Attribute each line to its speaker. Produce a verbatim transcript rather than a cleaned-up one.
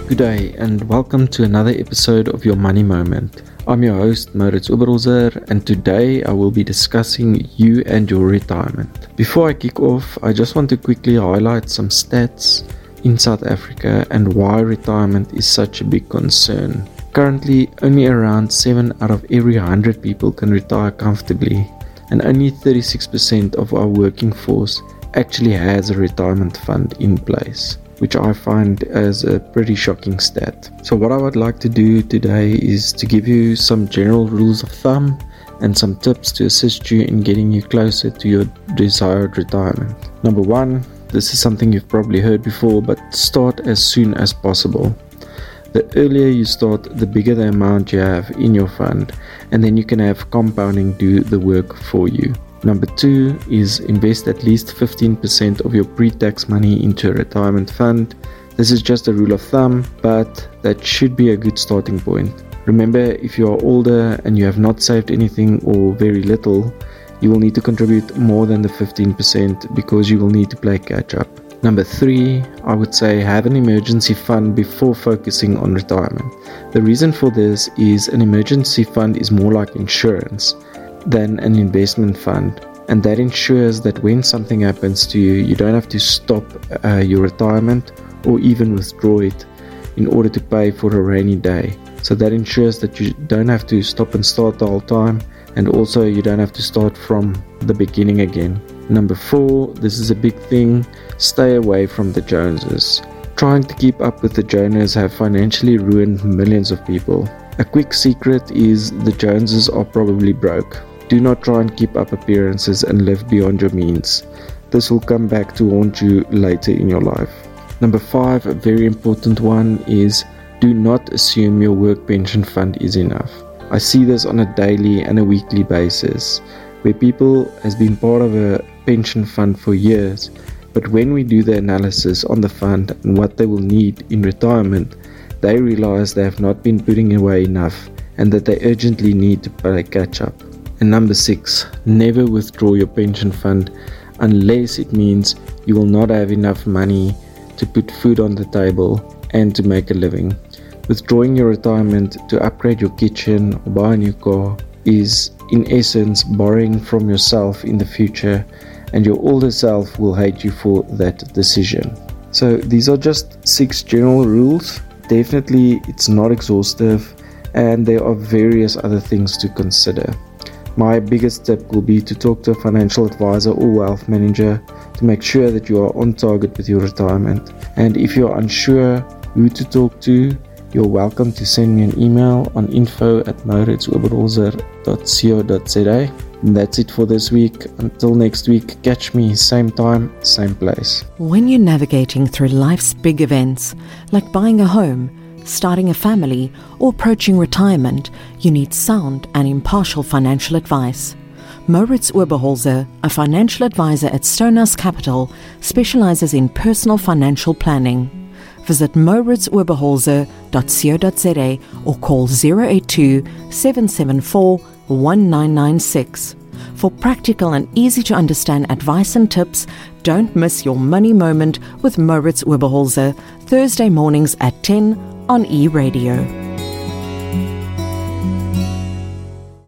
Speaker 1: Good day and welcome to another episode of Your Money Moment. I'm your host Maurits Oberholzer, and today I will be discussing you and your retirement. Before I kick off, I just want to quickly highlight some stats in South Africa and why retirement is such a big concern. Currently, only around seven out of every one hundred people can retire comfortably, and only thirty-six percent of our working force actually has a retirement fund in place, which I find as a pretty shocking stat. So what I would like to do today is to give you some general rules of thumb and some tips to assist you in getting you closer to your desired retirement. Number one, this is something you've probably heard before, but start as soon as possible. The earlier you start, the bigger the amount you have in your fund, and then you can have compounding do the work for you. Number two is invest at least fifteen percent of your pre-tax money into a retirement fund. This is just a rule of thumb, but that should be a good starting point. Remember, if you are older and you have not saved anything or very little, you will need to contribute more than the fifteen percent because you will need to play catch up. Number three, I would say have an emergency fund before focusing on retirement. The reason for this is an emergency fund is more like insurance than an investment fund, and that ensures that when something happens to you, you don't have to stop uh, your retirement or even withdraw it in order to pay for a rainy day. So that ensures that you don't have to stop and start the whole time, and also you don't have to start from the beginning again. Number four, this is a big thing, stay away from the Joneses. Trying to keep up with the Joneses have financially ruined millions of people. A quick secret is the Joneses are probably broke. Do not try and keep up appearances and live beyond your means. This will come back to haunt you later in your life. Number five, a very important one, is do not assume your work pension fund is enough. I see this on a daily and a weekly basis, where people has been part of a pension fund for years, but when we do the analysis on the fund and what they will need in retirement, they realize they have not been putting away enough and that they urgently need to play catch up. And number six, never withdraw your pension fund unless it means you will not have enough money to put food on the table and to make a living. Withdrawing your retirement to upgrade your kitchen or buy a new car is in essence borrowing from yourself in the future, and your older self will hate you for that decision. So these are just six general rules. Definitely it's not exhaustive, and there are various other things to consider. My biggest tip will be to talk to a financial advisor or wealth manager to make sure that you are on target with your retirement. And if you are unsure who to talk to, you're welcome to send me an email on info at maurits oberholzer dot co dot za. And that's it for this week. Until next week, catch me same time, same place.
Speaker 2: When you're navigating through life's big events, like buying a home, starting a family, or approaching retirement, you need sound and impartial financial advice. Maurits Oberholzer, a financial advisor at Stonehouse Capital, specializes in personal financial planning. Visit maurits oberholzer dot co dot za or call zero eight two, seven seven four, one nine nine six. For practical and easy to understand advice and tips, don't miss your money moment with Maurits Oberholzer, Thursday mornings at ten on E-Radio.